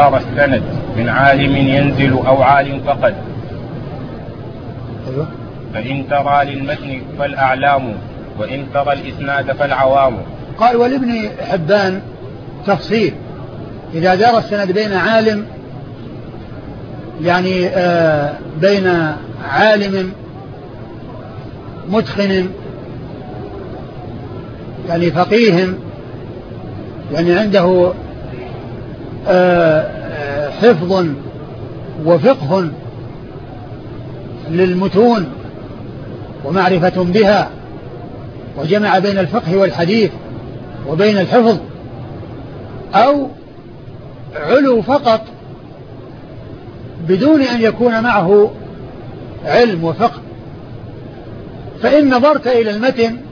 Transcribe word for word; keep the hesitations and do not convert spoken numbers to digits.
دار السند من عالم ينزل أو عالم فقد. أيوة. فإن ترى للمتن فالأعلام وإن ترى الإسناد فالعوام. قال ولابن حبان تفصيل: إذا دار السند بين عالم يعني آه بين عالم متقن يعني فقيه يعني عنده آه حفظ وفقه للمتون ومعرفة بها وجمع بين الفقه والحديث وبين الحفظ، أو علو فقط بدون أن يكون معه علم وفقه، فإن نظرت إلى المتن